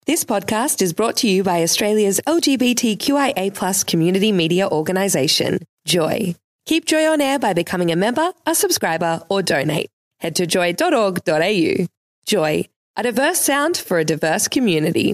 This podcast is brought to you by Australia's LGBTQIA+ community media organisation, Joy. Keep Joy on air by becoming a member, a subscriber, or donate. Head to joy.org.au. Joy, a diverse sound for a diverse community.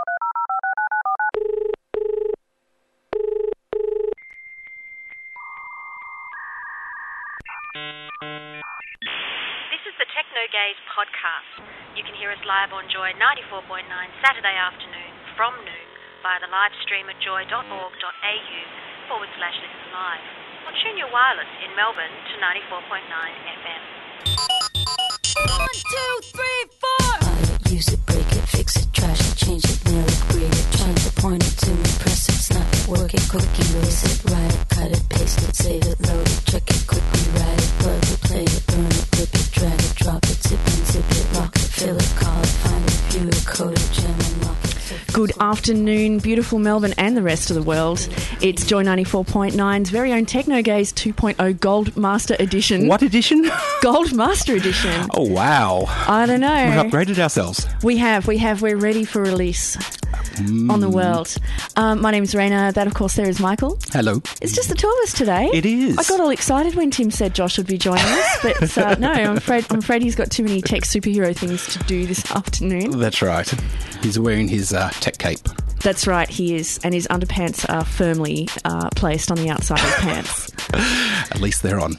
This is the Techno Gaze podcast. You can hear us live on Joy 94.9 Saturday afternoon from noon via the live stream at joy.org.au/listen live. Or tune your wireless in Melbourne to 94.9 FM. 1, 2, 3, 4. Use it, break it, fix it, trash it, change it, nail it, grade it, change it, point it to me, press it, snap it, work it, quick erase it, write it, cut it, paste it, save it, load it, check it, quickly write it, plug it, play it, burn it, rip it, drag it, drop it, zip and zip it, lock it, fill it, call it, find it, view it, code it, gem and lock it. Good afternoon, beautiful Melbourne and the rest of the world. It's Joy 94.9's very own Techno Gaze 2.0 Gold Master Edition. What edition? Gold Master Edition. Oh, wow. I don't know. We've upgraded ourselves. We have. We're ready for release on the world. My name's Raina. That, of course, there is Michael. Hello. It's just the two of us today. It is. I got all excited when Tim said Josh would be joining us, but no, I'm afraid he's got too many tech superhero things to do this afternoon. That's right. He's wearing his tech cape. That's right, he is. And his underpants are firmly placed on the outside of his pants. At least they're on.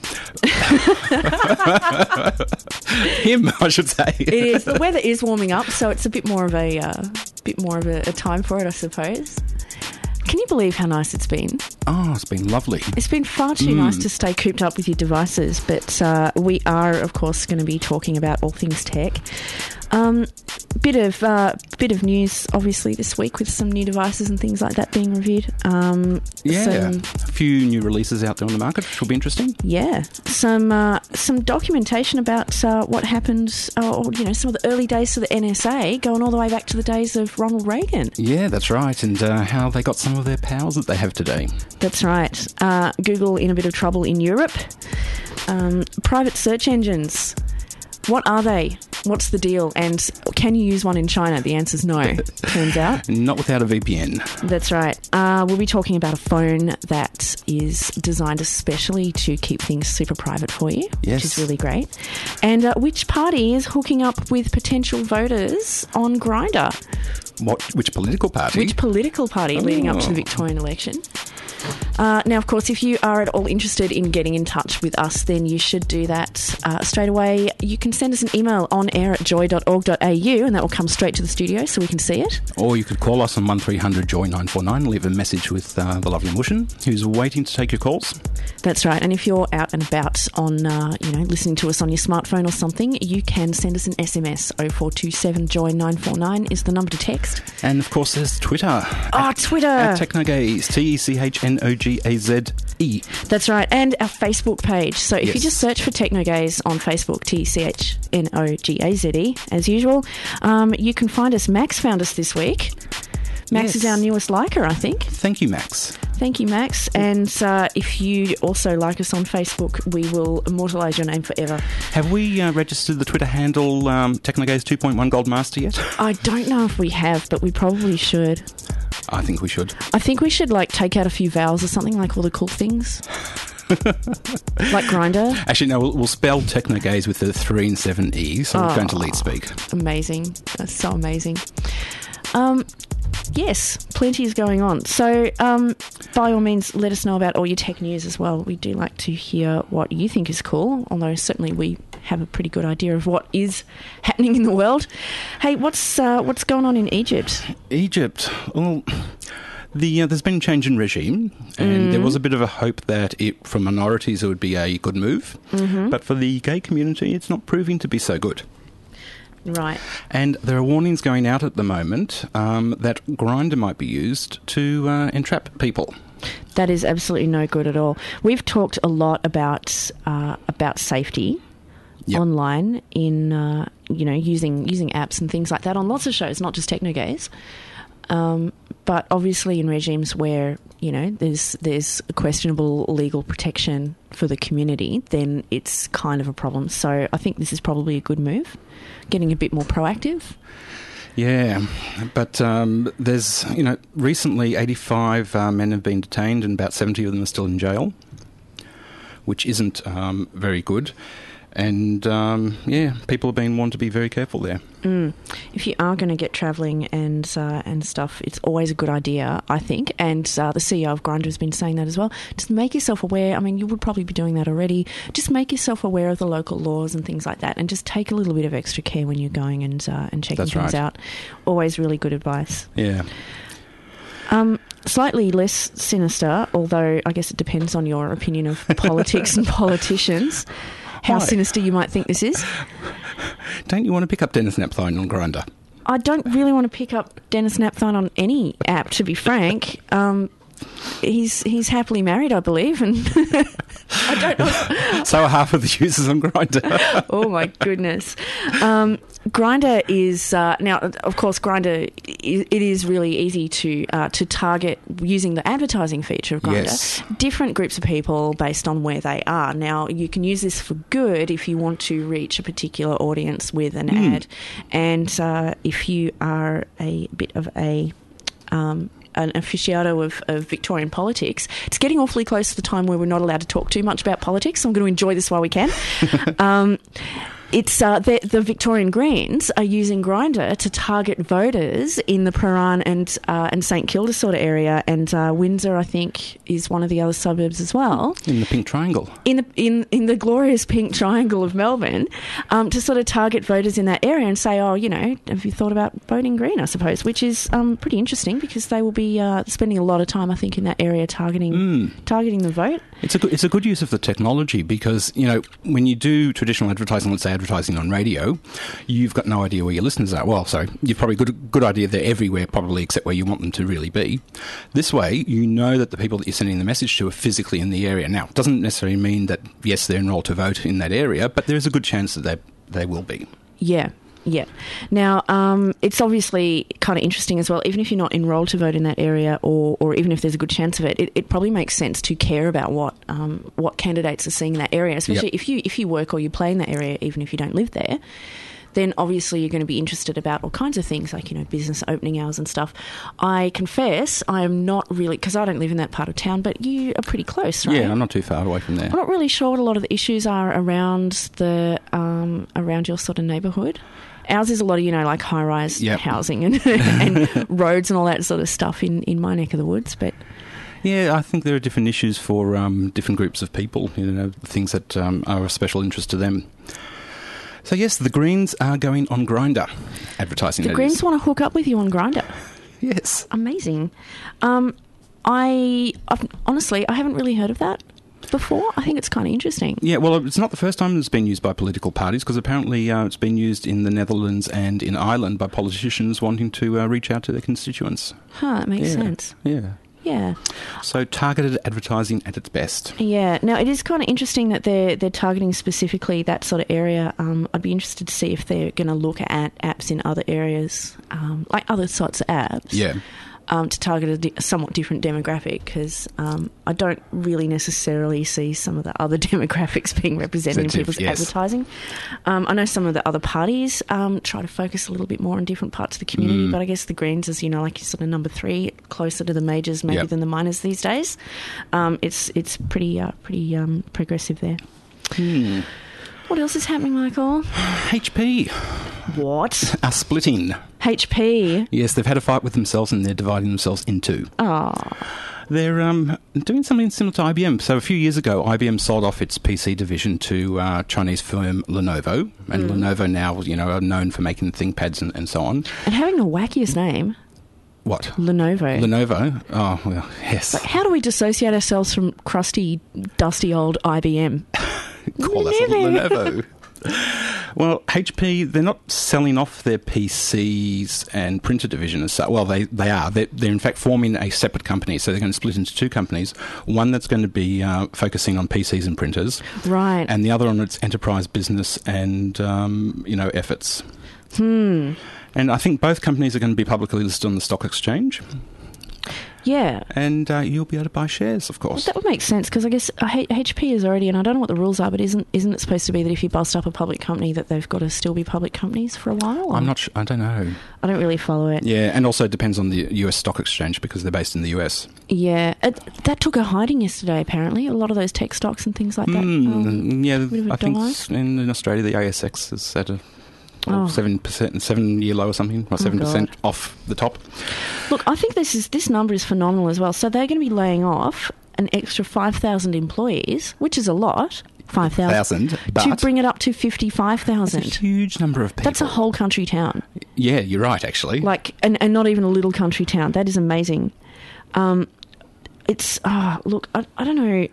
Him, I should say. It is. The weather is warming up, so it's a bit more of a time for it, I suppose. Can you believe how nice it's been? Oh, it's been lovely. It's been far too nice to stay cooped up with your devices, but we are, of course, going to be talking about all things tech. Bit of news, obviously, this week with some new devices and things like that being reviewed. A few new releases out there on the market, which will be interesting. Yeah, some documentation about what happened, some of the early days of the NSA, going all the way back to the days of Ronald Reagan. Yeah, that's right, and how they got some of their powers that they have today. That's right. Google in a bit of trouble in Europe. Private search engines. What are they? What's the deal? And can you use one in China? The answer's no, turns out. Not without a VPN. That's right. We'll be talking about a phone that is designed especially to keep things super private for you, yes, which is really great. And which party is hooking up with potential voters on Grindr? Which political party? Which political party leading up to the Victorian election? Now, of course, if you are at all interested in getting in touch with us, then you should do that straight away. You can send us an email on air at joy.org.au and that will come straight to the studio so we can see it. Or you could call us on 1300 Joy 949 and leave a message with the lovely Mushin, who's waiting to take your calls. That's right. And if you're out and about on, listening to us on your smartphone or something, you can send us an SMS. 0427 Joy 949 is the number to text. And, of course, there's Twitter. Twitter. At Technogaze, TECHNOGAZE. That's right. And our Facebook page. So if yes, you just search for Technogaze on Facebook, TECHNOGAZE, as usual, you can find us. Max found us this week. Max is our newest liker, I think. Thank you, Max. Thank you, Max. And if you also like us on Facebook, we will immortalise your name forever. Have we registered the Twitter handle Technogaze 2.1 Gold Master yet? I don't know if we have, but we probably should. I think we should. I think we should take out a few vowels or something, like all the cool things. Like Grindr. Actually, no, we'll spell Technogaze with the 3 and 7 E, so we're going to lead speak. Amazing. That's so amazing. Yes, plenty is going on. So, by all means, let us know about all your tech news as well. We do like to hear what you think is cool, although certainly we have a pretty good idea of what is happening in the world. Hey, what's going on in Egypt? Egypt? Well, there's been a change in regime, and there was a bit of a hope that for minorities it would be a good move, but for the gay community it's not proving to be so good. Right. And there are warnings going out at the moment that Grindr might be used to entrap people. That is absolutely no good at all. We've talked a lot about safety online in using apps and things like that on lots of shows, not just Technogaze. But obviously in regimes where there's a questionable legal protection for the community, then it's kind of a problem. So I think this is probably a good move, getting a bit more proactive. Yeah, but there's, recently 85 men have been detained and about 70 of them are still in jail, which isn't very good. And, people have been warned to be very careful there. If you are going to get travelling and stuff, it's always a good idea, I think. And the CEO of Grindr has been saying that as well. Just make yourself aware. I mean, you would probably be doing that already. Just make yourself aware of the local laws and things like that. And just take a little bit of extra care when you're going and checking things out. Always really good advice. Yeah. Slightly less sinister, although I guess it depends on your opinion of politics and politicians. How sinister you might think this is. Don't you want to pick up Dennis Napthine on Grindr? I don't really want to pick up Dennis Napthine on any app, to be frank. He's happily married, I believe, and I don't know. So are half of the users on Grindr. Oh my goodness. Grindr is now, of course, Grindr. It is really easy to target using the advertising feature of Grindr. Yes. Different groups of people based on where they are. Now, you can use this for good if you want to reach a particular audience with an ad, and if you are a bit of an aficionado of Victorian politics. It's getting awfully close to the time where we're not allowed to talk too much about politics, so I'm going to enjoy this while we can. It's the Victorian Greens are using Grindr to target voters in the Prahran and St Kilda sort of area, and Windsor, I think, is one of the other suburbs as well. In the Pink Triangle. In the glorious Pink Triangle of Melbourne, to sort of target voters in that area and say, have you thought about voting Green, I suppose, which is pretty interesting because they will be spending a lot of time, I think, in that area targeting the vote. It's a good use of the technology because, when you do traditional advertising, let's say advertising on radio, you've got no idea where your listeners are. Well, sorry, you've probably got a good idea they're everywhere, probably, except where you want them to really be. This way, you know that the people that you're sending the message to are physically in the area. Now, it doesn't necessarily mean that, yes, they're enrolled to vote in that area, but there is a good chance that they will be. Yeah. Yeah. Now, it's obviously kind of interesting as well, even if you're not enrolled to vote in that area or even if there's a good chance of it, it probably makes sense to care about what candidates are seeing in that area, especially if you work or you play in that area, even if you don't live there. Then obviously you're going to be interested about all kinds of things like, business opening hours and stuff. I confess I am not really, because I don't live in that part of town, but you are pretty close, right? Yeah, I'm not too far away from there. I'm not really sure what a lot of the issues are around around your sort of neighbourhood. Ours is a lot of, like high-rise housing and roads and all that sort of stuff in my neck of the woods, but... Yeah, I think there are different issues for different groups of people, things that are of special interest to them. So, yes, the Greens are going on Grindr advertising. The Greens want to hook up with you on Grindr? Yes. Amazing. Honestly, I haven't really heard of that before. I think it's kind of interesting. Yeah, well, it's not the first time it's been used by political parties because apparently it's been used in the Netherlands and in Ireland by politicians wanting to reach out to their constituents. That makes sense. Yeah. Yeah. So targeted advertising at its best. Yeah. Now, it is kind of interesting that they're targeting specifically that sort of area. I'd be interested to see if they're going to look at apps in other areas, like other sorts of apps. Yeah. To target a somewhat different demographic because I don't really necessarily see some of the other demographics being represented in people's advertising. I know some of the other parties try to focus a little bit more on different parts of the community, but I guess the Greens is, like sort of number 3, closer to the majors maybe than the minors these days. It's pretty progressive there. What else is happening, Michael? HP. What? Are splitting. HP? Yes, they've had a fight with themselves and they're dividing themselves in two. Oh. They're doing something similar to IBM. So a few years ago, IBM sold off its PC division to Chinese firm Lenovo. And Lenovo now, are known for making ThinkPads and so on. And having the wackiest name. What? Lenovo. Lenovo? Oh, well, yes. Like, how do we dissociate ourselves from crusty, dusty old IBM? Call us a Lenovo. Well, HP, they're not selling off their PCs and printer division as such. Well, they are. They're in fact forming a separate company. So they're going to split into two companies. One that's going to be focusing on PCs and printers. Right. And the other on its enterprise business and, efforts. And I think both companies are going to be publicly listed on the stock exchange. Yeah. And you'll be able to buy shares, of course. That would make sense, because I guess HP is already, and I don't know what the rules are, but isn't it supposed to be that if you bust up a public company that they've got to still be public companies for a while? I'm not sure. I don't know. I don't really follow it. Yeah, and also it depends on the US stock exchange because they're based in the US. Yeah. That took a hiding yesterday, apparently. A lot of those tech stocks and things like that. Yeah, I think in Australia the ASX is at a 7%, 7-year low or something, or 7% off the top. Look, I think this number is phenomenal as well. So they're going to be laying off an extra 5,000 employees, which is a lot. 5,000 to bring it up to 55,000. That's a huge number of people. That's a whole country town. Yeah, you're right, actually. And not even a little country town. That is amazing. Look, I don't know.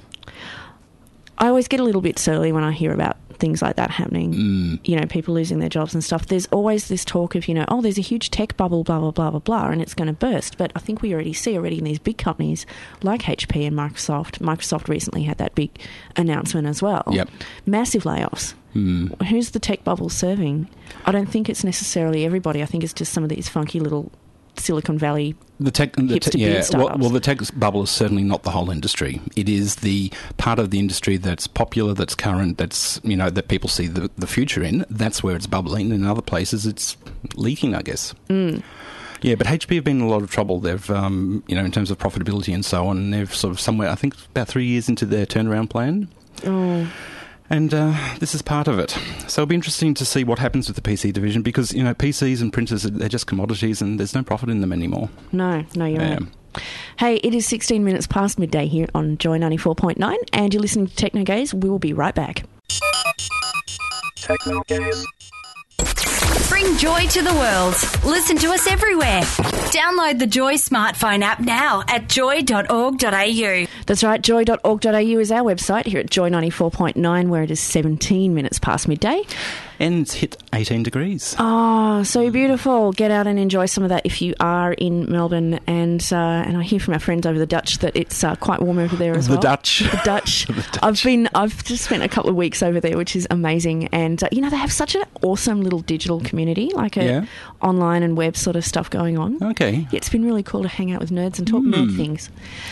I always get a little bit surly when I hear about things like that happening, you know, people losing their jobs and stuff. There's always this talk of, you know, there's a huge tech bubble, blah, blah, blah, blah, blah, and it's going to burst. But I think we already see in these big companies like HP and Microsoft. Microsoft recently had that big announcement as well. Yep. Massive layoffs. Who's the tech bubble serving? I don't think it's necessarily everybody. I think it's just some of these funky little Silicon Valley the tech bubble is certainly not the whole industry. It is the part of the industry that's popular, that's current, that's, you know, that people see the future in. That's where it's bubbling. In other places, it's leaking, I guess. Yeah, but HP have been in a lot of trouble. They've, you know, in terms of profitability and so on. They've sort of somewhere, I think, about 3 years into their turnaround plan. And this is part of it. So it'll be interesting to see what happens with the PC division because, you know, PCs and printers, they're just commodities and there's no profit in them anymore. No, you're right. Hey, it is 16 minutes past midday here on Joy 94.9 and you're listening to Techno Gaze. We will be right back. Techno Gaze. Bring joy to the world. Listen to us everywhere. Download the Joy smartphone app now at joy.org.au. That's right, joy.org.au is our website here at Joy 94.9 where it is 17 minutes past midday. And it's hit 18 degrees. Oh, so beautiful. Get out and enjoy some of that if you are in Melbourne. And I hear from our friends over the Dutch that it's quite warm over there as well. The Dutch. The Dutch. I've just spent a couple of weeks over there, which is amazing. And, you know, they have such an awesome little digital community, like online and web sort of stuff going on. Okay. Yeah, it's been really cool to hang out with nerds and talk nerd things.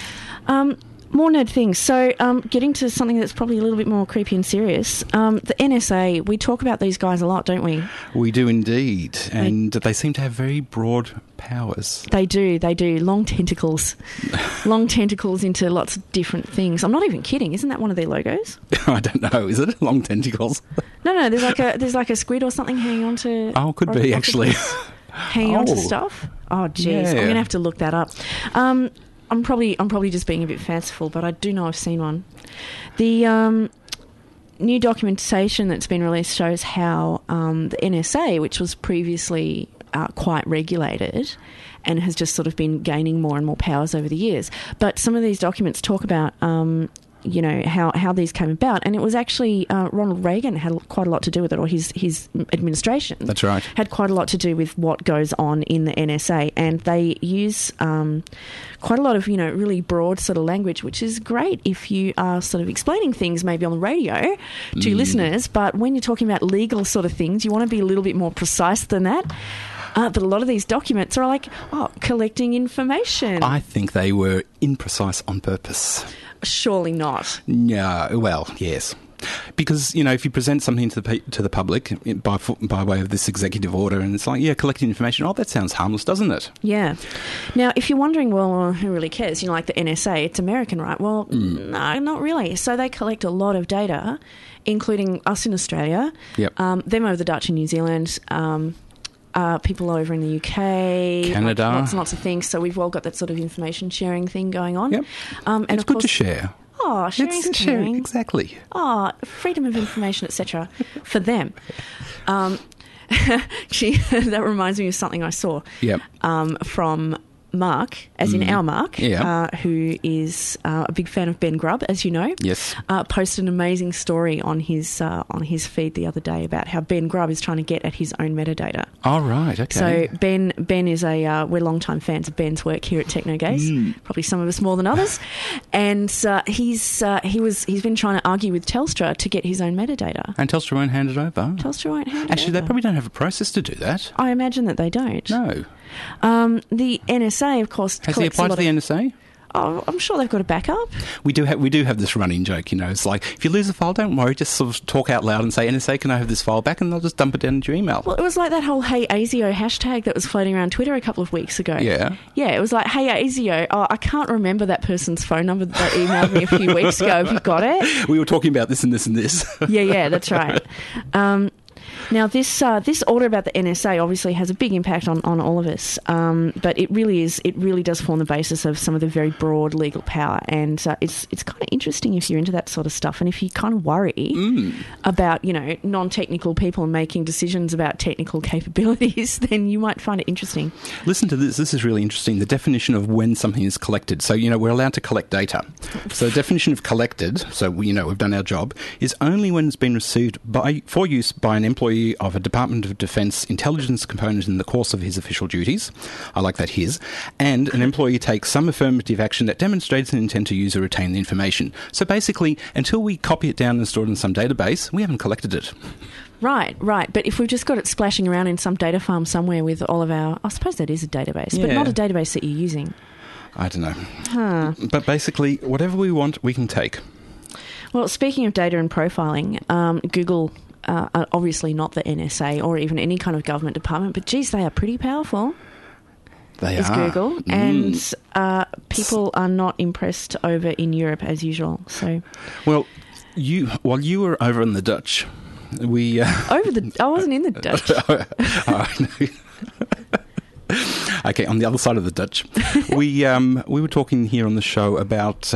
More nerd things. So getting to something that's probably a little bit more creepy and serious. The NSA, we talk about these guys a lot, don't we? We do indeed. And they seem to have very broad powers. They do. Long tentacles. Long tentacles into lots of different things. I'm not even kidding. Isn't that one of their logos? I don't know. Is it? Long tentacles? No. There's like a squid or something hanging on to... Oh, could be, actually. Hanging on to stuff? Oh, jeez. Yeah. I'm going to have to look that up. I'm probably just being a bit fanciful, but I do know I've seen one. The new documentation that's been released shows how the NSA, which was previously quite regulated and has just sort of been gaining more and more powers over the years. But some of these documents talk about you know, how these came about. And it was actually Ronald Reagan had quite a lot to do with it, or his administration. That's right. Had quite a lot to do with what goes on in the NSA. And they use quite a lot of, you know, really broad sort of language, which is great if you are sort of explaining things maybe on the radio to listeners. But when you're talking about legal sort of things, you want to be a little bit more precise than that. But a lot of these documents are like, collecting information. I think they were imprecise on purpose. Surely not. No, well, yes. Because, you know, if you present something to the public by way of this executive order and it's like, collecting information, that sounds harmless, doesn't it? Yeah. Now, if you're wondering, well, who really cares? You know, like the NSA, it's American, right? Well, no, not really. So they collect a lot of data, including us in Australia, them over the Dutch in New Zealand, people over in the UK, Canada, lots and lots of things. So we've all got that sort of information sharing thing going on. Yep. And it's good to share. Oh, sharing's caring. Exactly. Oh, freedom of information, etc. for them. Actually, that reminds me of something I saw. Yep. From Mark, as in our Mark, who is a big fan of Ben Grubb, as you know. Yes. Posted an amazing story on his feed the other day about how Ben Grubb is trying to get at his own metadata. Oh, right, okay. So Ben is we're longtime fans of Ben's work here at Techno Gaze, probably some of us more than others, and he's been trying to argue with Telstra to get his own metadata. And Telstra won't hand it over? Telstra won't hand it over. Actually, they probably don't have a process to do that. I imagine that they don't. No. The NSA, of course, Has he applied to the NSA? Oh, I'm sure they've got a backup. We do have this running joke, it's like, if you lose a file, don't worry, just sort of talk out loud and say, NSA, can I have this file back? And they'll just dump it down into your email. Well, it was like that whole Hey ASIO hashtag that was floating around Twitter a couple of weeks ago. Yeah. Yeah, it was like, Hey ASIO, I can't remember that person's phone number that emailed me a few weeks ago. Have you got it? We were talking about this and this and this. Yeah, that's right. Now, this order about the NSA obviously has a big impact on all of us, but it really does form the basis of some of the very broad legal power, and it's kind of interesting if you're into that sort of stuff, and if you kind of worry about non-technical people making decisions about technical capabilities, then you might find it interesting. Listen to this. This is really interesting. The definition of when something is collected. So we're allowed to collect data. So the definition of collected, so we've done our job, is only when it's been received for use by an employee of a Department of Defence intelligence component in the course of his official duties. I like that, his. And an employee takes some affirmative action that demonstrates an intent to use or retain the information. So basically, until we copy it down and store it in some database, we haven't collected it. Right. But if we've just got it splashing around in some data farm somewhere with all of our... I suppose that is a database, but not a database that you're using. I don't know. But basically, whatever we want, we can take. Well, speaking of data and profiling, Google... obviously not the NSA or even any kind of government department, but geez, they are pretty powerful. They is are. Google, and people are not impressed over in Europe as usual. So, well, while you were over in the Dutch, we I wasn't in the Dutch. Okay, on the other side of the Dutch, we were talking here on the show about.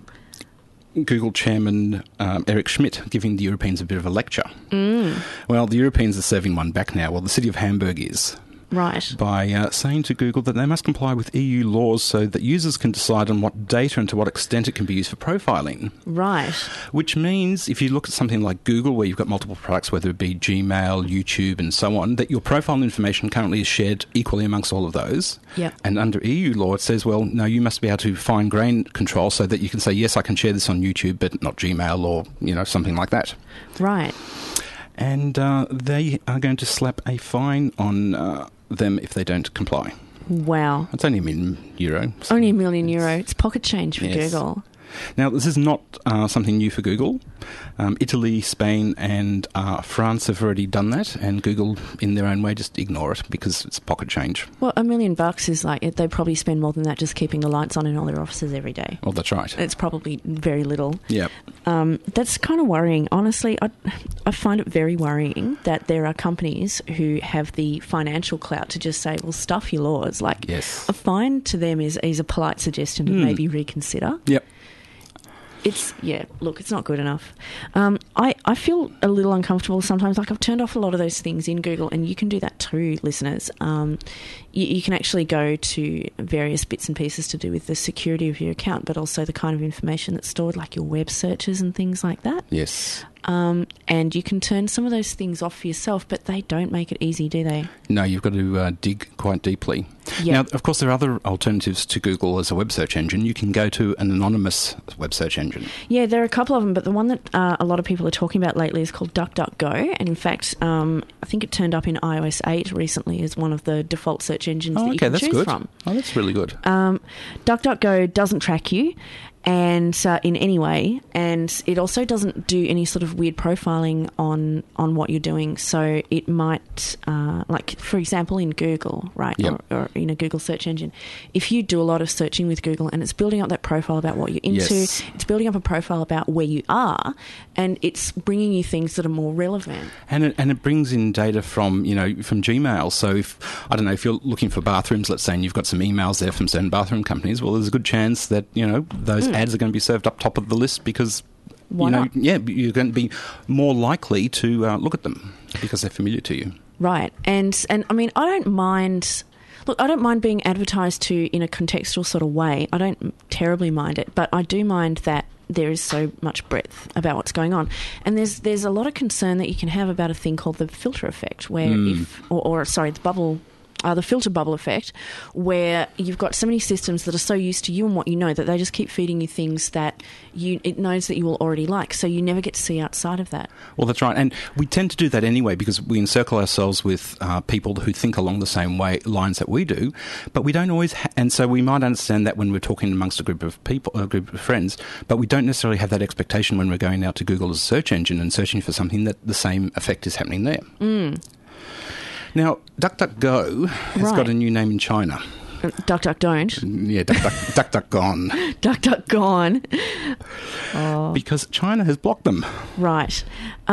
Google chairman Eric Schmidt giving the Europeans a bit of a lecture. Well, the Europeans are serving one back now. Well, the city of Hamburg is. Right. By saying to Google that they must comply with EU laws so that users can decide on what data and to what extent it can be used for profiling. Right. Which means if you look at something like Google, where you've got multiple products, whether it be Gmail, YouTube and so on, that your profile information currently is shared equally amongst all of those. Yep. And under EU law, it says, well, no, you must be able to fine-grain control so that you can say, yes, I can share this on YouTube, but not Gmail or, something like that. Right. And they are going to slap a fine on them if they don't comply. Wow. It's only €1 million. So only €1 million. It's pocket change for Google. Now, this is not something new for Google. Italy, Spain and France have already done that, and Google, in their own way, just ignore it because it's pocket change. Well, $1 million is like, they probably spend more than that just keeping the lights on in all their offices every day. Well, that's right. It's probably very little. Yeah. That's kind of worrying. Honestly, I find it very worrying that there are companies who have the financial clout to just say, well, stuff your laws. Like, yes. A fine to them is a polite suggestion to maybe reconsider. Yep. It's not good enough. I feel a little uncomfortable sometimes. Like, I've turned off a lot of those things in Google, and you can do that too, listeners. You can actually go to various bits and pieces to do with the security of your account, but also the kind of information that's stored, like your web searches and things like that. Yes. And you can turn some of those things off for yourself, but they don't make it easy, do they? No, you've got to dig quite deeply. Yep. Now, of course, there are other alternatives to Google as a web search engine. You can go to an anonymous web search engine. Yeah, there are a couple of them, but the one that a lot of people are talking about lately is called DuckDuckGo. And in fact, I think it turned up in iOS 8 recently as one of the default search engines that you can choose from. Oh, that's really good. DuckDuckGo doesn't track you and in any way, and it also doesn't do any sort of weird profiling on what you're doing. So it might, like, for example, in Google, right, yep. or in a Google search engine, if you do a lot of searching with Google and it's building up that profile about what you're into, yes. It's building up a profile about where you are, and it's bringing you things that are more relevant. And it brings in data from Gmail. So if you're looking for bathrooms, let's say, and you've got some emails there from certain bathroom companies, well, there's a good chance that those ads are going to be served up top of the list because you're going to be more likely to look at them because they're familiar to you. Right. And I mean, I don't mind being advertised to in a contextual sort of way. I don't terribly mind it, but I do mind that there is so much breadth about what's going on. And there's a lot of concern that you can have about a thing called the filter effect, where the bubble the filter bubble effect, where you've got so many systems that are so used to you and what you know that they just keep feeding you things that it knows that you will already like, so you never get to see outside of that. Well, that's right, and we tend to do that anyway because we encircle ourselves with people who think along the same lines that we do, but we don't always, and so we might understand that when we're talking amongst a group of people, a group of friends, but we don't necessarily have that expectation when we're going out to Google as a search engine and searching for something that the same effect is happening there. Now, DuckDuckGo has got a new name in China. DuckDuck don't. Yeah, DuckDuck gone. DuckDuck gone. Because China has blocked them. Right.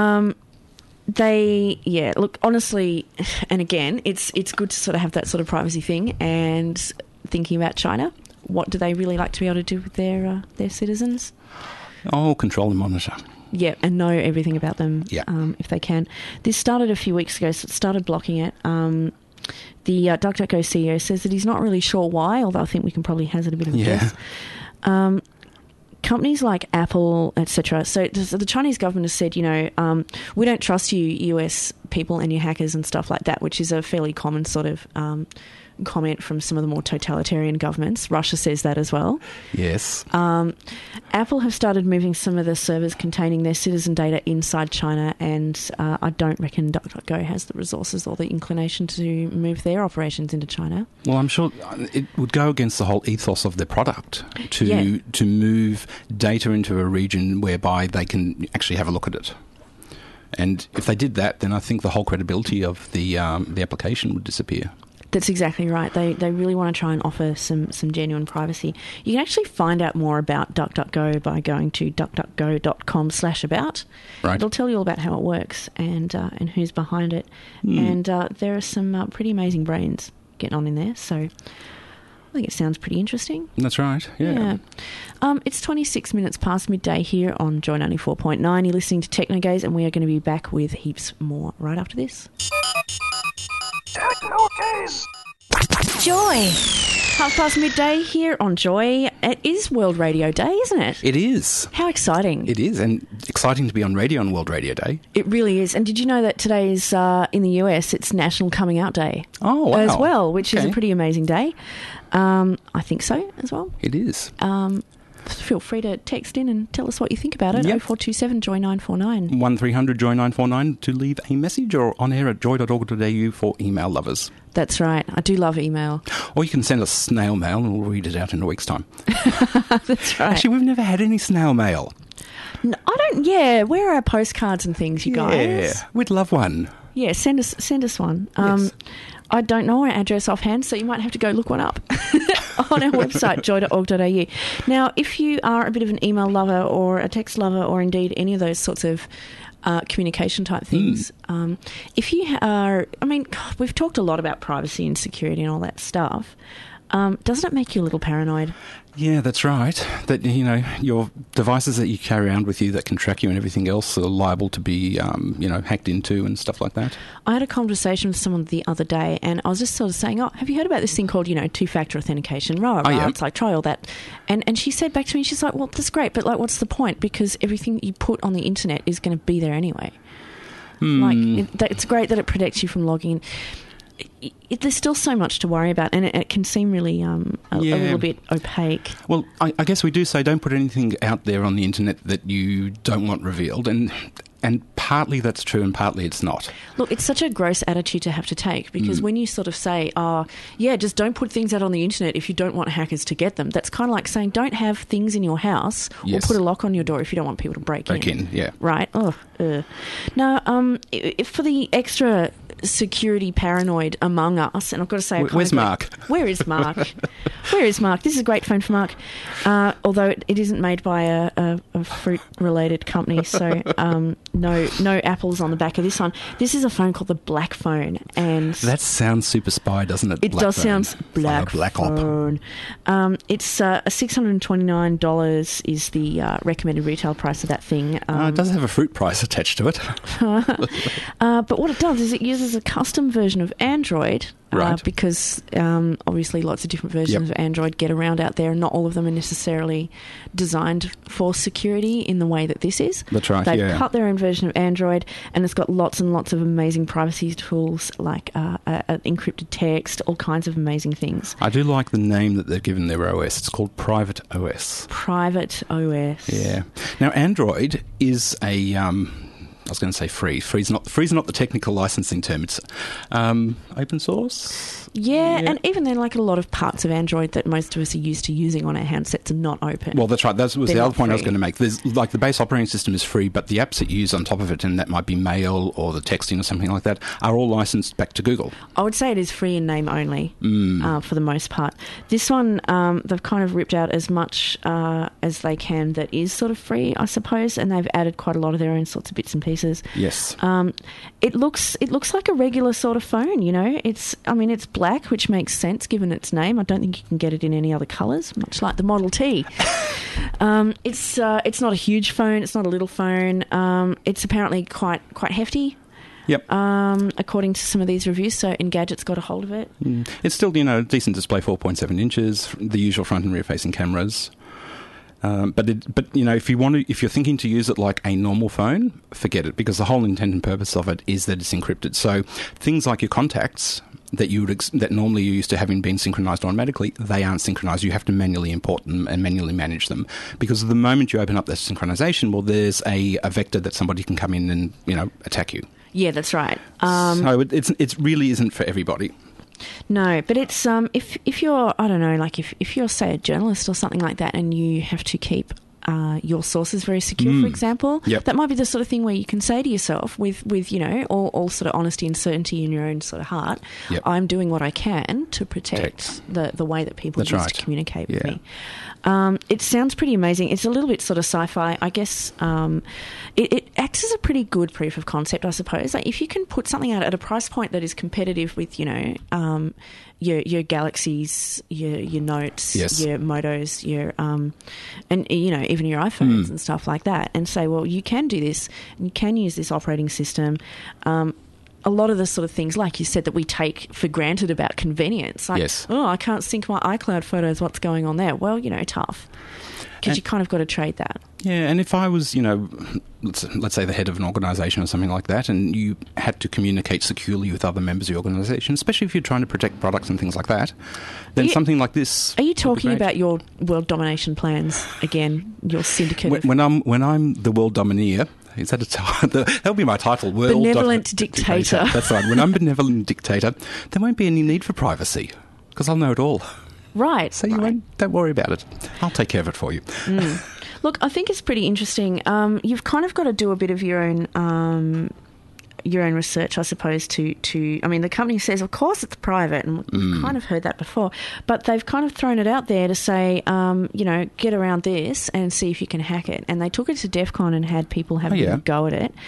Look, honestly, and again, it's good to sort of have that sort of privacy thing, and thinking about China, what do they really like to be able to do with their citizens? Oh, control and monitor. Yeah, and know everything about them if they can. This started a few weeks ago, so it started blocking it. The DuckDuckGo CEO says that he's not really sure why, although I think we can probably hazard a bit of a guess. Companies like Apple, etc. So the Chinese government has said, we don't trust you, US people and your hackers and stuff like that, which is a fairly common sort of comment from some of the more totalitarian governments. Russia says that as well. Yes. Apple have started moving some of the servers containing their citizen data inside China, and I don't reckon DuckDuckGo has the resources or the inclination to move their operations into China. Well, I'm sure it would go against the whole ethos of their product to move data into a region whereby they can actually have a look at it. And if they did that, then I think the whole credibility of the application would disappear. That's exactly right. They really want to try and offer some genuine privacy. You can actually find out more about DuckDuckGo by going to duckduckgo.com/about. Right. It'll tell you all about how it works and who's behind it. And there are some pretty amazing brains getting on in there. So I think it sounds pretty interesting. That's right, yeah. It's 26 minutes past midday here on Joy 94.9. You're listening to Technogaze, and we are going to be back with heaps more right after this. Technogaze. Joy. midday here on Joy. It is World Radio Day, isn't it? It is. How exciting. It is, and exciting to be on radio on World Radio Day. It really is. And did you know that today is, in the US, it's National Coming Out Day? Oh, wow. As well, which is a pretty amazing day. I think so, as well. It is. Feel free to text in and tell us what you think about it. 0427 Joy 949. 1300 Joy 949 to leave a message, or on air at joy.org.au for email lovers. That's right. I do love email. Or you can send us snail mail and we'll read it out in a week's time. That's right. Actually, we've never had any snail mail. No, I don't. Yeah, where are our postcards and things, you guys? Yeah, we'd love one. Yeah, send us one. Yes. I don't know our address offhand, so you might have to go look one up on our website, joy.org.au. Now, if you are a bit of an email lover or a text lover or indeed any of those sorts of communication type things, if you are, God, we've talked a lot about privacy and security and all that stuff. Doesn't it make you a little paranoid? Yeah, that's right. That, your devices that you carry around with you that can track you and everything else are liable to be, hacked into and stuff like that. I had a conversation with someone the other day, and I was just sort of saying, have you heard about this thing called, two-factor authentication? Yeah. It's like, try all that. And she said back to me, she's like, well, that's great, but what's the point? Because everything you put on the internet is going to be there anyway. It's great that it protects you from logging in. There's still so much to worry about, and it can seem really a little bit opaque. Well, I guess we do say don't put anything out there on the internet that you don't want revealed, and partly that's true and partly it's not. Look, it's such a gross attitude to have to take, because when you sort of say, just don't put things out on the internet if you don't want hackers to get them, that's kind of like saying don't have things in your house or put a lock on your door if you don't want people to break in. Yeah. Right? Now, if for the extra security paranoid among us, and I've got to say, where's Mark? Where is Mark? Where is Mark? This is a great phone for Mark, although it isn't made by a fruit related company, so no apples on the back of this one. This is a phone called the Black Phone, and that sounds super spy, doesn't it? It does sound black phone. It's $629 is the recommended retail price of that thing. It does have a fruit price attached to it. But what it does is it uses a custom version of Android Right. Because obviously lots of different versions of Android get around out there, and not all of them are necessarily designed for security in the way that this is. That's right. They've cut their own version of Android, and it's got lots and lots of amazing privacy tools like encrypted text, all kinds of amazing things. I do like the name that they've given their OS. It's called Private OS. Private OS. Yeah. Now, Android is a... I was going to say free. Free's not the technical licensing term. It's open source. Yeah, and even then, like a lot of parts of Android that most of us are used to using on our handsets are not open. Well, that's right. That was the other point I was free. going to make. There's like the base operating system is free, but the apps that you use on top of it, and that might be mail or the texting or something like that, are all licensed back to Google. I would say it is free in name only for the most part. This one, they've kind of ripped out as much as they can that is sort of free, I suppose, and they've added quite a lot of their own sorts of bits and pieces. Yes. It looks like a regular sort of phone, you know. It's black, which makes sense given its name. I don't think you can get it in any other colours, much like the Model T. It's not a huge phone. It's not a little phone. It's apparently quite hefty. Yep. According to some of these reviews, so Engadget's got a hold of it. It's still, decent display, 4.7 inches, the usual front and rear facing cameras. But if you're thinking to use it like a normal phone, forget it, because the whole intent and purpose of it is that it's encrypted. So things like your contacts that that normally you're used to having been synchronized automatically, they aren't synchronized. You have to manually import them and manually manage them, because the moment you open up that synchronization, well, there's a vector that somebody can come in and attack you. Yeah, that's right. So it really isn't for everybody. No, but it's if you're, I don't know, like if you're, say, a journalist or something like that, and you have to keep your sources very secure, for example, that might be the sort of thing where you can say to yourself, with all sort of honesty and certainty in your own sort of heart, I'm doing what I can to protect the way that people use to communicate with me. It sounds pretty amazing. It's a little bit sort of sci-fi, I guess. It acts as a pretty good proof of concept, I suppose. Like if you can put something out at a price point that is competitive with, your Galaxies, your Notes, your Motos, your and even your iPhones and stuff like that, and say, well, you can do this, and you can use this operating system. A lot of the sort of things, like you said, that we take for granted about convenience. Like, I can't sync my iCloud photos. What's going on there? Well, tough. Because you kind of got to trade that. Yeah, and if I was, let's say the head of an organisation or something like that, and you had to communicate securely with other members of your organisation, especially if you're trying to protect products and things like that, then something like this... Are you talking about your world domination plans again, your syndicate? When I'm the world domineer... Is that that'll be my title? Benevolent dictator. That's right. When I'm benevolent dictator, there won't be any need for privacy, because I'll know it all. Right. So don't worry about it. I'll take care of it for you. Look, I think it's pretty interesting. You've kind of got to do a bit of your own research, I suppose, to I mean, the company says, of course, it's private, and we've kind of heard that before, but they've kind of thrown it out there to say, get around this and see if you can hack it. And they took it to DEF CON and had people have a go at it.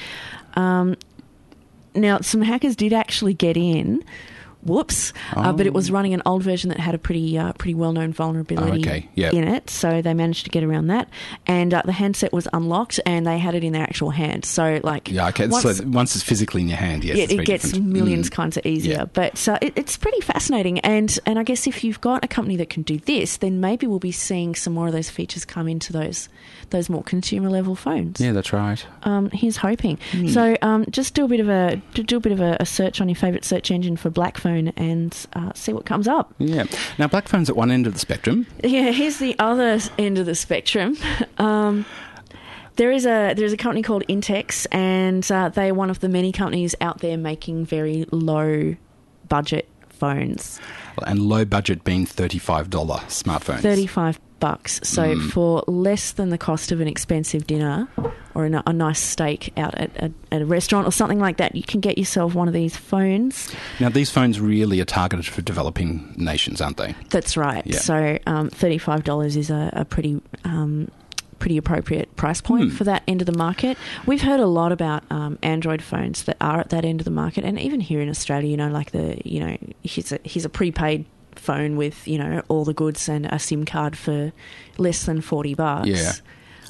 Now, some hackers did actually get in. Whoops! But it was running an old version that had a pretty well-known vulnerability in it, so they managed to get around that. And the handset was unlocked, and they had it in their actual hand. So, once it's physically in your hand, it gets millions kinds of easier. Yeah. But it's pretty fascinating. And I guess if you've got a company that can do this, then maybe we'll be seeing some more of those features come into those more consumer-level phones. Yeah, that's right. Here's hoping. So, just do a bit of a search on your favourite search engine for black phone and see what comes up. Yeah. Now, black phone's at one end of the spectrum. Yeah, here's the other end of the spectrum. There's a company called Intex, and they're one of the many companies out there making very low budget phones. And low budget being $35 smartphones. $35. So for less than the cost of an expensive dinner or a nice steak out at a restaurant or something like that, you can get yourself one of these phones. Now, these phones really are targeted for developing nations, aren't they? That's right. Yeah. So $35 is a pretty appropriate price point for that end of the market. We've heard a lot about Android phones that are at that end of the market, and even here in Australia, here's a prepaid phone with all the goods and a SIM card for less than $40. Yeah.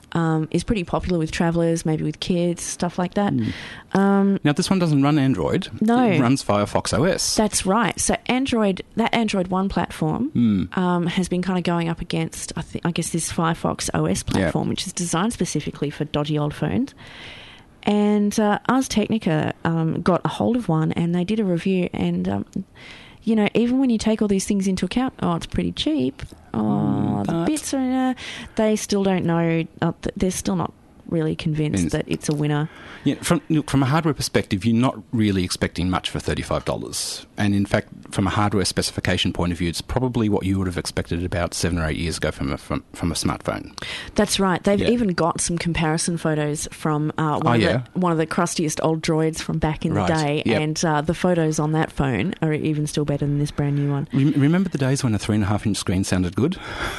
is pretty popular with travellers, maybe with kids, stuff like that. Now, this one doesn't run Android. No. It runs Firefox OS. That's right. So that Android One platform has been kind of going up against, I guess, this Firefox OS platform, which is designed specifically for dodgy old phones. And Ars Technica got a hold of one, and they did a review. And even when you take all these things into account, it's pretty cheap. The bits are. They still don't know. They're still not really convinced that it's a winner. Yeah, from a hardware perspective, you're not really expecting much for $35. And in fact, from a hardware specification point of view, it's probably what you would have expected about 7 or 8 years ago from a smartphone. That's right. They've even got some comparison photos from one of the crustiest old droids from back in the day, and the photos on that phone are even still better than this brand new one. Remember the days when a 3.5-inch screen sounded good?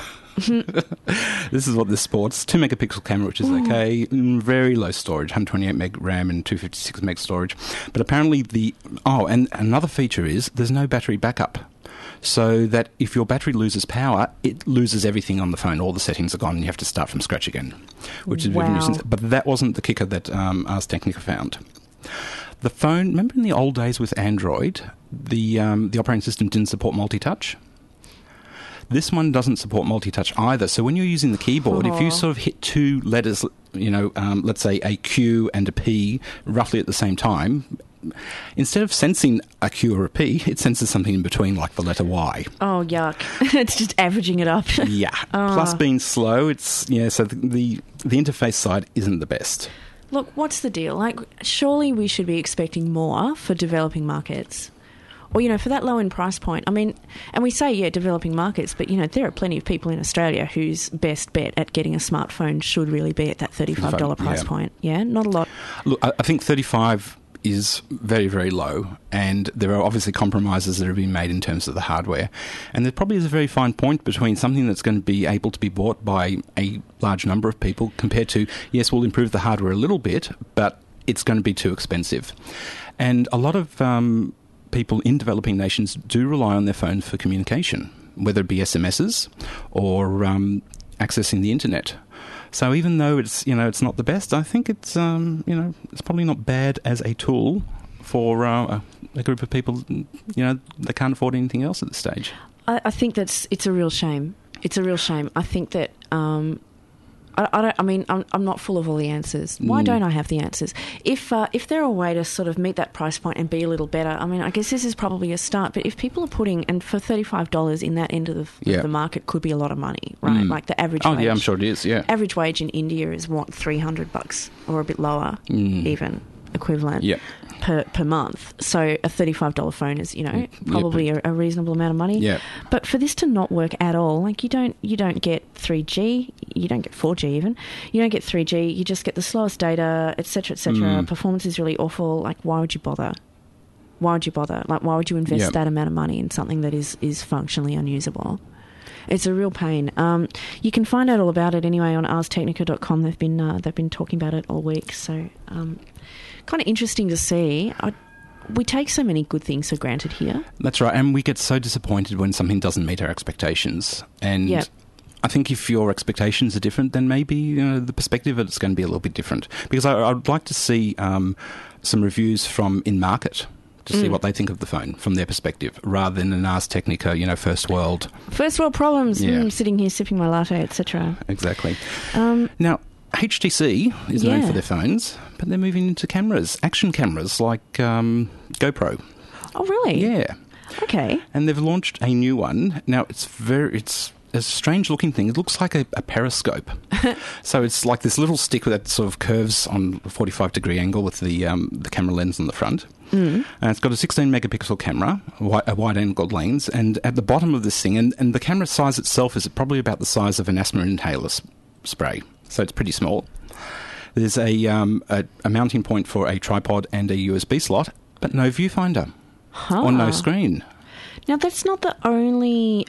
This is what this sports. 2 megapixel camera, which is okay. Very low storage, 128 meg RAM and 256 meg storage. But apparently and another feature is there's no battery backup. So that if your battery loses power, it loses everything on the phone. All the settings are gone and you have to start from scratch again, which is a bit of a nuisance. But that wasn't the kicker that Ars Technica found. The phone, remember in the old days with Android, the operating system didn't support multi-touch? This one doesn't support multi-touch either. So when you're using the keyboard, if you sort of hit 2 letters, let's say a Q and a P roughly at the same time, instead of sensing a Q or a P, it senses something in between, like the letter Y. Oh, yuck. It's just averaging it up. Yeah. Plus being slow, so the interface side isn't the best. Look, what's the deal? Like, surely we should be expecting more for developing markets. Or, for that low-end price point. I mean, and we say, developing markets, but, there are plenty of people in Australia whose best bet at getting a smartphone should really be at that $35 price point. Yeah, not a lot. Look, I think 35 is very, very low, and there are obviously compromises that have been made in terms of the hardware. And there probably is a very fine point between something that's going to be able to be bought by a large number of people compared to, yes, we'll improve the hardware a little bit, but it's going to be too expensive. And a lot of people in developing nations do rely on their phones for communication, whether it be SMSs or accessing the internet. So even though it's not the best, I think it's it's probably not bad as a tool for a group of people. They can't afford anything else at this stage. I think it's a real shame. It's a real shame. I think that. I'm not full of all the answers. Why don't I have the answers? If there are a way to sort of meet that price point and be a little better, I guess this is probably a start. But if people are putting, and for $35 in that end of the market could be a lot of money, right? Like the average wage. Oh, yeah, I'm sure it is, yeah. Average wage in India is, $300 or a bit lower even, equivalent. Yep. Per month. So a $35 phone is, probably a reasonable amount of money. Yeah. But for this to not work at all, like you don't get 3G, you don't get 4G even, you don't get 3G, you just get the slowest data, etc., etc. Performance is really awful. Like, why would you bother? Like, why would you invest that amount of money in something that is functionally unusable? It's a real pain. You can find out all about it anyway on arstechnica.com. They've been talking about it all week. So kind of interesting to see. We take so many good things for granted here. That's right, and we get so disappointed when something doesn't meet our expectations. And I think if your expectations are different, then maybe the perspective of it's going to be a little bit different. Because I'd like to see some reviews from in-market to see what they think of the phone from their perspective, rather than an Ars Technica, first world problems. Sitting here sipping my latte, etc. Exactly. Now, HTC is known for their phones, but they're moving into cameras, action cameras like GoPro. Oh, really? Yeah. Okay. And they've launched a new one. Now, it's a strange-looking thing. It looks like a periscope. So it's like this little stick that sort of curves on a 45-degree angle with the camera lens on the front. And it's got a 16-megapixel camera, a wide-angled lens, and at the bottom of this thing, and the camera size itself is probably about the size of an asthma inhaler spray. So it's pretty small. There's a mounting point for a tripod and a USB slot, but no viewfinder or no screen. Now, that's not the only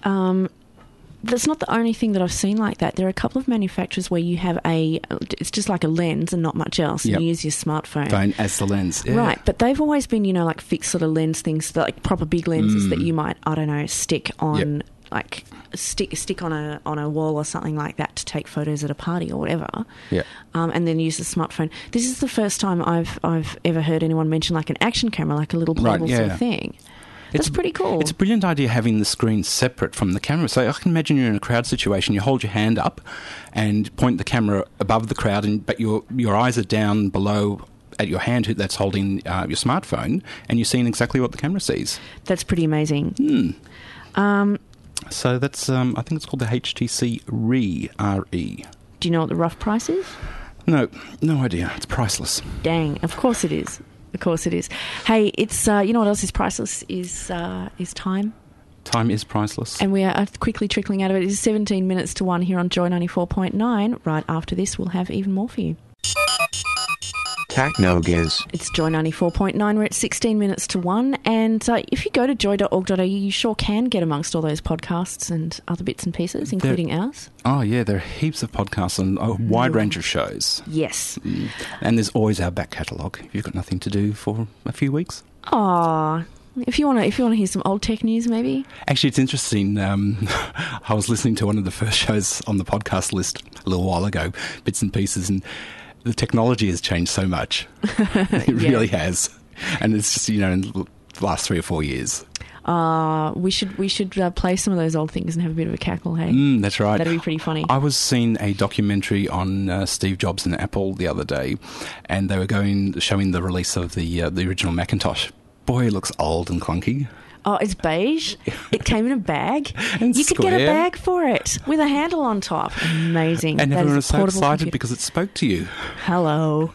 thing that I've seen like that. There are a couple of manufacturers where you have it's just like a lens and not much else. And you use your smartphone. Phone as the lens. Yeah. Right, but they've always been, like fixed sort of lens things, like proper big lenses that you might, stick on like stick on a wall or something like that to take photos at a party or whatever. Yeah. And then use the smartphone. This is the first time I've ever heard anyone mention like an action camera, like a little portable sort of thing. That's pretty cool. It's a brilliant idea having the screen separate from the camera. So I can imagine you're in a crowd situation, you hold your hand up and point the camera above the crowd, but your eyes are down below at your hand that's holding your smartphone, and you're seeing exactly what the camera sees. That's pretty amazing. So that's, I think it's called the HTC RE. Do you know what the rough price is? No idea. It's priceless. Dang, of course it is. Of course it is. Hey, it's you know what else is priceless is time. Time is priceless. And we are quickly trickling out of it. It is 17 minutes to 1 here on Joy 94.9. Right after this, we'll have even more for you. Technogiz. It's Joy 94.9. We're at 16 minutes to 1. And if you go to joy.org.au, you sure can get amongst all those podcasts and other bits and pieces, including ours. Oh, yeah, there are heaps of podcasts and a wide range of shows. Yes. And there's always our back catalogue if you've got nothing to do for a few weeks. Aw. If you want to hear some old tech news, maybe. Actually, it's interesting. I was listening to one of the first shows on the podcast list a little while ago, bits and pieces, and the technology has changed so much. It really has, and it's just in the last 3 or 4 years. We should play some of those old things and have a bit of a cackle. Hey, that's right. That'd be pretty funny. I was seeing a documentary on Steve Jobs and Apple the other day, and they were showing the release of the original Macintosh. Boy, it looks old and clunky. Oh, it's beige. It came in a bag. And you could get a bag for it with a handle on top. Amazing. And everyone was so excited computer. because it spoke to you. Hello.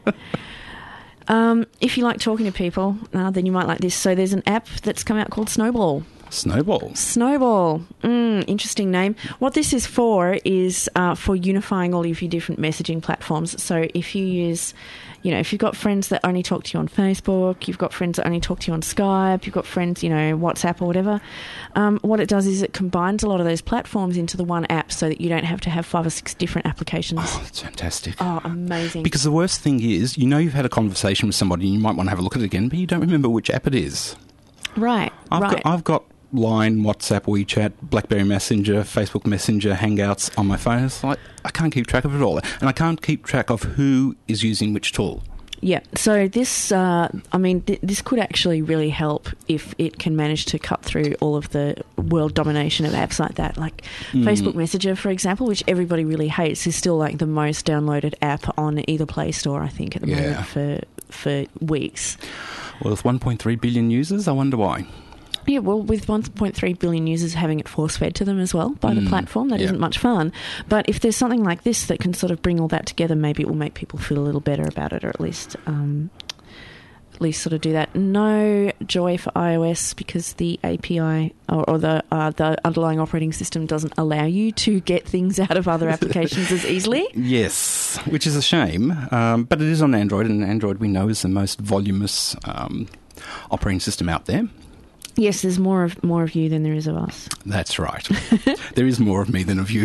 If you like talking to people, then you might like this. So there's an app that's come out called Snowball. Snowball. Interesting name. What this is for unifying all of your different messaging platforms. So if you use, if you've got friends that only talk to you on Facebook, you've got friends that only talk to you on Skype, you've got friends, WhatsApp or whatever, what it does is it combines a lot of those platforms into the one app so that you don't have to have 5 or 6 different applications. Oh, that's fantastic. Oh, amazing. Because the worst thing is, you've had a conversation with somebody and you might want to have a look at it again, but you don't remember which app it is. Right. I've got Line, WhatsApp, WeChat, BlackBerry Messenger, Facebook Messenger, Hangouts on my phone. It's like I can't keep track of it all. And I can't keep track of who is using which tool. Yeah. So this, this could actually really help if it can manage to cut through all of the world domination of apps like that. Like Facebook Messenger, for example, which everybody really hates, is still like the most downloaded app on either Play Store, I think, at the moment for weeks. Well, with 1.3 billion users, I wonder why. Yeah, well, with 1.3 billion users having it force-fed to them as well by the platform, that isn't much fun. But if there's something like this that can sort of bring all that together, maybe it will make people feel a little better about it, or at least sort of do that. No Joy for iOS because the API or the underlying operating system doesn't allow you to get things out of other applications as easily. Yes, which is a shame. But it is on Android, and Android we know is the most voluminous operating system out there. Yes, there's more of you than there is of us. That's right. There is more of me than of you.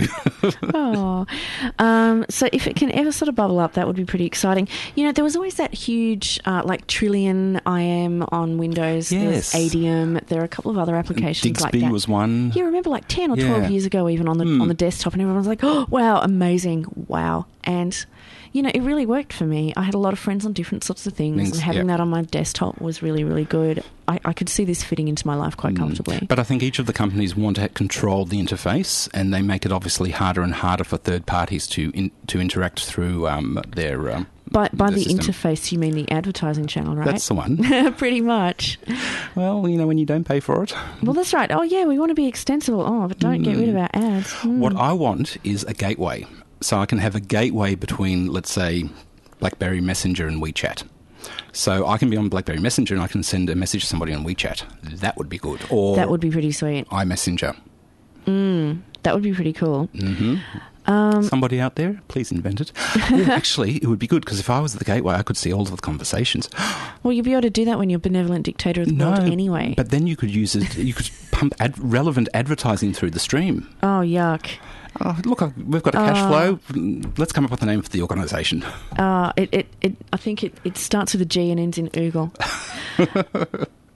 So if it can ever sort of bubble up, that would be pretty exciting. There was always that huge, Trillion IM on Windows. Yes. There's Adium. There are a couple of other applications like that. Dixby was one. You remember 10 or 12 years ago, even on the desktop, and everyone was like, oh, wow, amazing, wow. And it really worked for me. I had a lot of friends on different sorts of things and having that on my desktop was really, really good. I could see this fitting into my life quite comfortably. But I think each of the companies want to control the interface, and they make it obviously harder and harder for third parties to interact through their By the system. Interface, you mean the advertising channel, right? That's the one. Pretty much. Well, when you don't pay for it. Well, that's right. Oh, yeah, we want to be extensible. Oh, but don't get rid of our ads. What I want is a gateway. So I can have a gateway between, let's say, BlackBerry Messenger and WeChat. So I can be on BlackBerry Messenger and I can send a message to somebody on WeChat. That would be good. Or that would be pretty sweet. iMessenger. That would be pretty cool. Mm-hmm. Somebody out there, please invent it. Actually, it would be good because if I was the gateway, I could see all of the conversations. Well, you'd be able to do that when you're benevolent dictator of the world anyway. But then you could use it. You could pump relevant advertising through the stream. Oh, yuck. Oh, look, we've got a cash flow. Let's come up with a name for the organisation. I think it starts with a G and ends in Oogle.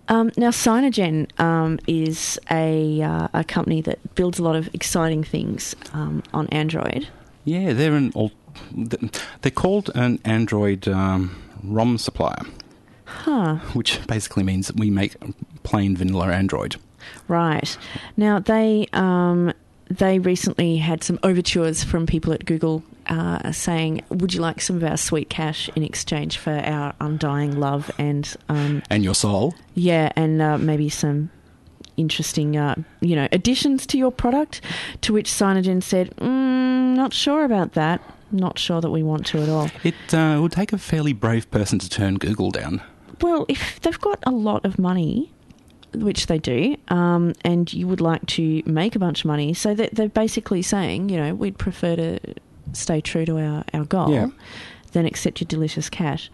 Now, Cyanogen is a company that builds a lot of exciting things on Android. Yeah, they're called an Android ROM supplier, which basically means that we make plain vanilla Android. Right. Now, they recently had some overtures from people at Google saying, would you like some of our sweet cash in exchange for our undying love and your soul? Yeah, and maybe some interesting, additions to your product, to which Cyanogen said, not sure about that. Not sure that we want to at all. It would take a fairly brave person to turn Google down. Well, if they've got a lot of money, which they do, and you would like to make a bunch of money, so that they're basically saying, we'd prefer to stay true to our goal than accept your delicious cash.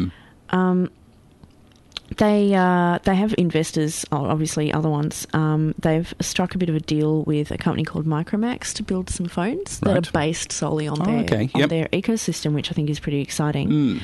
They have investors, obviously other ones. They've struck a bit of a deal with a company called Micromax to build some phones that are based solely on their ecosystem, which I think is pretty exciting.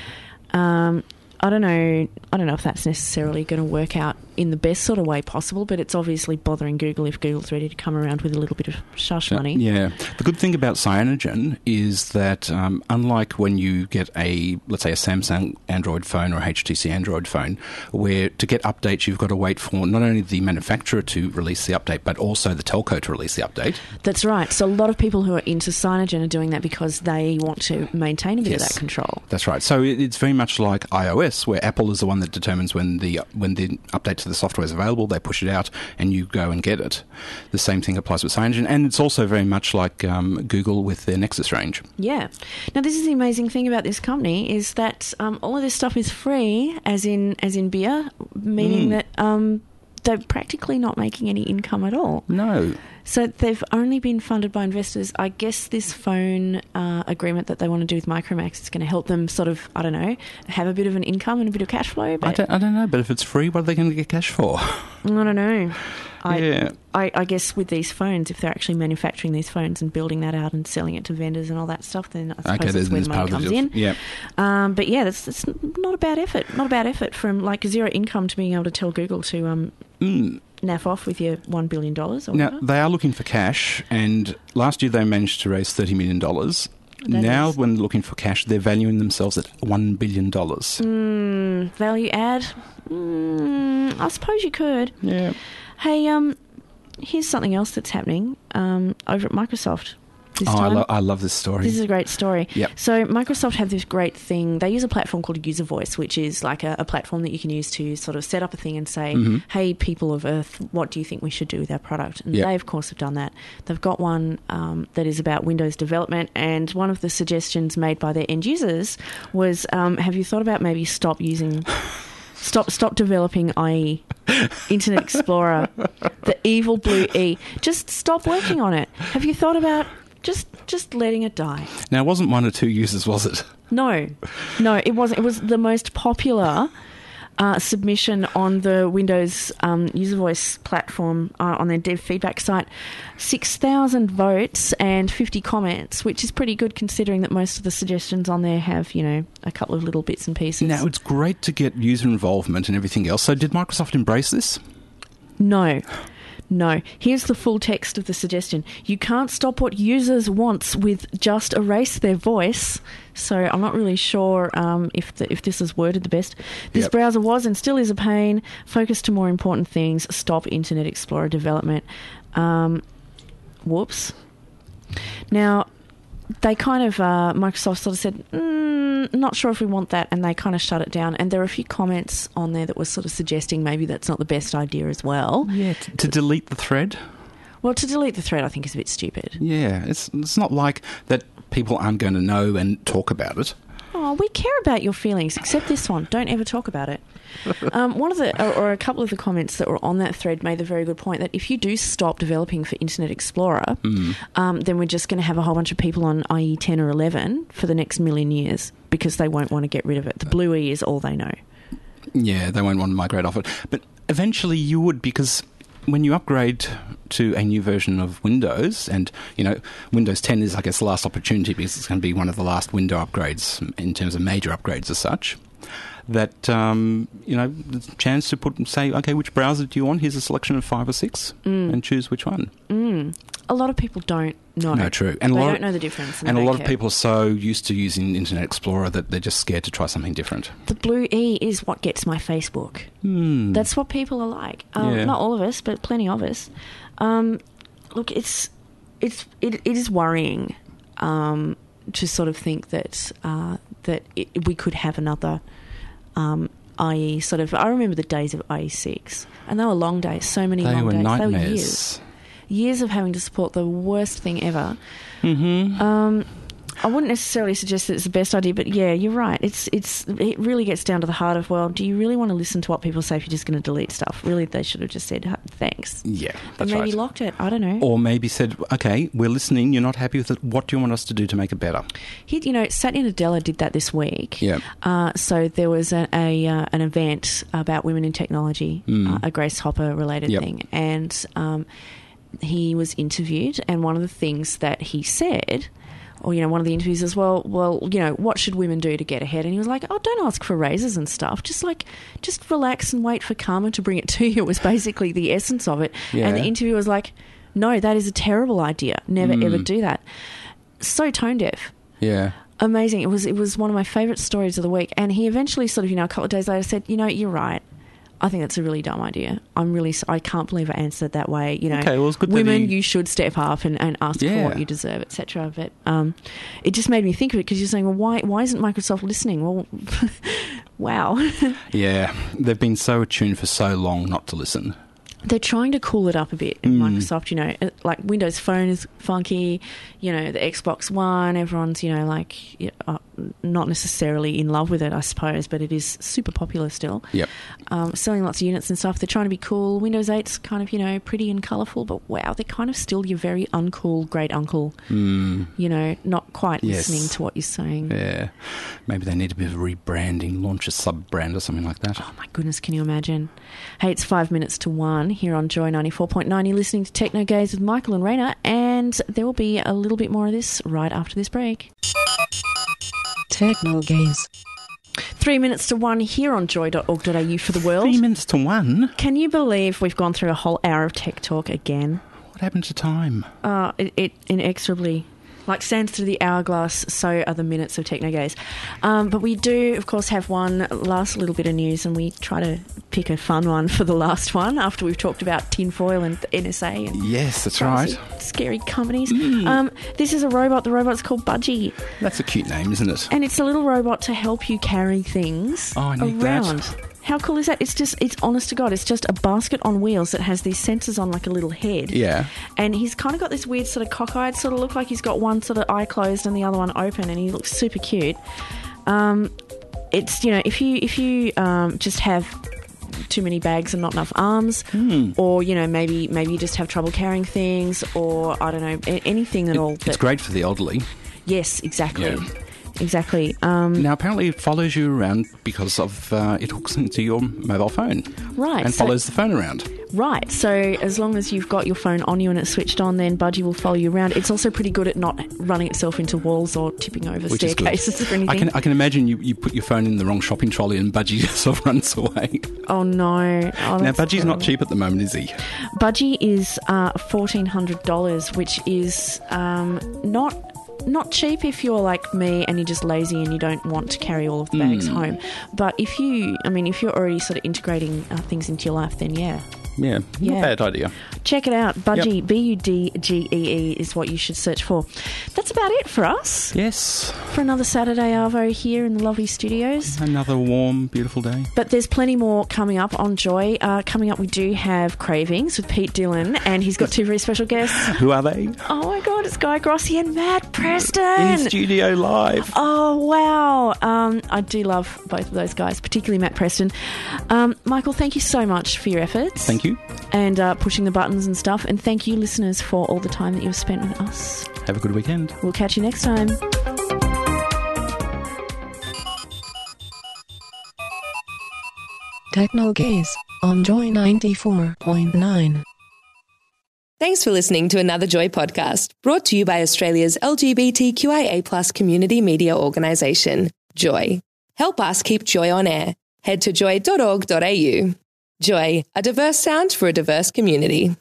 I don't know if that's necessarily going to work out in the best sort of way possible, but it's obviously bothering Google if Google's ready to come around with a little bit of shush money. Yeah. The good thing about Cyanogen is that unlike when you get let's say a Samsung Android phone or a HTC Android phone, where to get updates you've got to wait for not only the manufacturer to release the update, but also the telco to release the update. That's right. So a lot of people who are into Cyanogen are doing that because they want to maintain a bit of that control. That's right. So it's very much like iOS, where Apple is the one that determines when the update to the software is available. They push it out and you go and get it. The same thing applies with Cyanogen, and it's also very much like Google with their Nexus range. Yeah. Now, this is the amazing thing about this company is that all of this stuff is free, as in beer, meaning that they're practically not making any income at all. No. So they've only been funded by investors. I guess this phone agreement that they want to do with Micromax is going to help them sort of, I don't know, have a bit of an income and a bit of cash flow. But I don't know, but if it's free, what are they going to get cash for? I don't know. I guess with these phones, if they're actually manufacturing these phones and building that out and selling it to vendors and all that stuff, then I suppose that's where the money comes in. Yeah. But yeah, that's not a bad effort. Not a bad effort from like zero income to being able to tell Google to naff off with your $1 billion or whatever. Now, they are looking for cash, and last year they managed to raise $30 million. Now, when looking for cash, they're valuing themselves at $1 billion. Value add? I suppose you could. Yeah. Hey, here's something else that's happening over at Microsoft. I love this story. This is a great story. Yep. So Microsoft have this great thing. They use a platform called User Voice, which is like a platform that you can use to sort of set up a thing and say, hey, people of Earth, what do you think we should do with our product? And they, of course, have done that. They've got one that is about Windows development, and one of the suggestions made by their end users was, have you thought about maybe stop developing IE, Internet Explorer, the evil blue E. Just stop working on it. Have you thought about just letting it die? Now, it wasn't one or two users, was it? No, it wasn't. It was the most popular submission on the Windows User Voice platform on their dev feedback site. 6,000 votes and 50 comments, which is pretty good considering that most of the suggestions on there have, a couple of little bits and pieces. Now, it's great to get user involvement and everything else. So did Microsoft embrace this? No. Here's the full text of the suggestion. You can't stop what users want with just erase their voice. So I'm not really sure if this is worded the best. This browser was and still is a pain. Focus to more important things. Stop Internet Explorer development. Whoops. Now, they kind of, Microsoft sort of said, not sure if we want that, and they kind of shut it down. And there are a few comments on there that were sort of suggesting maybe that's not the best idea as well. Yeah, to delete the thread? Well, to delete the thread I think is a bit stupid. Yeah, it's not like that people aren't going to know and talk about it. Oh, we care about your feelings, except this one. Don't ever talk about it. One of a couple of the comments that were on that thread made the very good point that if you do stop developing for Internet Explorer, then we're just going to have a whole bunch of people on IE 10 or 11 for the next million years because they won't want to get rid of it. The blue E is all they know. Yeah, they won't want to migrate off it. But eventually you would, because when you upgrade to a new version of Windows, and, Windows 10 is, I guess, the last opportunity because it's going to be one of the last window upgrades in terms of major upgrades as such, that, the chance to say, okay, which browser do you want? Here's a selection of 5 or 6 and choose which one. A lot of people don't know. No, true. And they don't know the difference. And a lot of people are so used to using Internet Explorer that they're just scared to try something different. The blue E is what gets my Facebook. That's what people are like. Not all of us, but plenty of us. Look, it is worrying to sort of think that we could have another IE sort of. I remember the days of IE6, and they were long days. So many long days. Nightmares. They were years of having to support the worst thing ever. I wouldn't necessarily suggest that it's the best idea, but yeah, you're right. It really gets down to the heart of, well, do you really want to listen to what people say if you're just going to delete stuff? Really, they should have just said thanks. Yeah, that's right. And maybe locked it. I don't know. Or maybe said, okay, we're listening. You're not happy with it. What do you want us to do to make it better? Satya Nadella did that this week. Yeah. So there was an event about women in technology, a Grace Hopper related thing, and he was interviewed, and one of the things that he said, or one of the interviews is, well, what should women do to get ahead? And he was like, don't ask for raises and stuff. Just relax and wait for karma to bring it to you. Was basically the essence of it. Yeah. And the interviewer was like, no, that is a terrible idea. Never ever do that. So tone deaf. Yeah. Amazing. It was one of my favourite stories of the week. And he eventually sort of, a couple of days later said, you're right. I think that's a really dumb idea. I can't believe I answered it that way. Okay, well, it's good women, you should step up and ask for what you deserve, etc. But it just made me think of it, because you're saying, well, why isn't Microsoft listening? Well, wow. Yeah, they've been so attuned for so long not to listen. They're trying to cool it up a bit in Microsoft, like Windows Phone is funky, the Xbox One, everyone's, not necessarily in love with it, I suppose, but it is super popular still. Yep. Selling lots of units and stuff. They're trying to be cool. Windows 8's kind of, pretty and colourful, but wow, they're kind of still your very uncool great uncle, not quite listening to what you're saying. Yeah. Maybe they need a bit of rebranding, launch a sub-brand or something like that. Oh my goodness, can you imagine? Hey, it's 5 minutes to 1 here on Joy 94.9. You're listening to Techno Gaze with Michael and Raina, and there will be a little bit more of this right after this break. Techno Gaze. 3 minutes to 1 here on joy.org.au for the world. 3 minutes to 1? Can you believe we've gone through a whole hour of tech talk again? What happened to time? It inexorably, like sands through the hourglass, so are the minutes of Techno Gaze. But we do, of course, have one last little bit of news, and we try to pick a fun one for the last one after we've talked about tinfoil and the NSA. And yes, that's right. Scary companies. This is a robot. The robot's called Budgie. That's a cute name, isn't it? And it's a little robot to help you carry things I need around. That. How cool is that? It's honest to God, it's just a basket on wheels that has these sensors on, like a little head. Yeah. And he's kind of got this weird sort of cockeyed sort of look, like he's got one sort of eye closed and the other one open, and he looks super cute. It's, if you just have too many bags and not enough arms, or, maybe you just have trouble carrying things, or, I don't know, anything at all. It's great for the elderly. Yes, exactly. Yeah. Exactly. Now, apparently it follows you around because of it hooks into your mobile phone. Right. And follows the phone around. Right. So as long as you've got your phone on you and it's switched on, then Budgie will follow you around. It's also pretty good at not running itself into walls or tipping over staircases or anything. I can imagine you put your phone in the wrong shopping trolley and Budgie sort of runs away. Oh, no. Now, Budgie's not cheap at the moment, is he? Budgie is $1,400, which is not cheap if you're like me and you're just lazy and you don't want to carry all of the bags home. But if you're already sort of integrating things into your life, then yeah. Yeah, not a bad idea. Check it out. Budgie, yep. Budgee is what you should search for. That's about it for us. Yes. For another Saturday Arvo here in the lovely studios. Another warm, beautiful day. But there's plenty more coming up on Joy. Coming up, we do have Cravings with Pete Dillon, and he's got two very special guests. Who are they? Oh my God, it's Guy Grossi and Matt Preston. In studio live. Oh, wow. I do love both of those guys, particularly Matt Preston. Michael, thank you so much for your efforts. Thank you. And pushing the buttons and stuff. And thank you, listeners, for all the time that you've spent with us. Have a good weekend. We'll catch you next time. Techno Gaze on Joy 94.9. Thanks for listening to another Joy podcast, brought to you by Australia's LGBTQIA+ community media organisation, Joy. Help us keep Joy on air. head to joy.org.au. Joy, a diverse sound for a diverse community.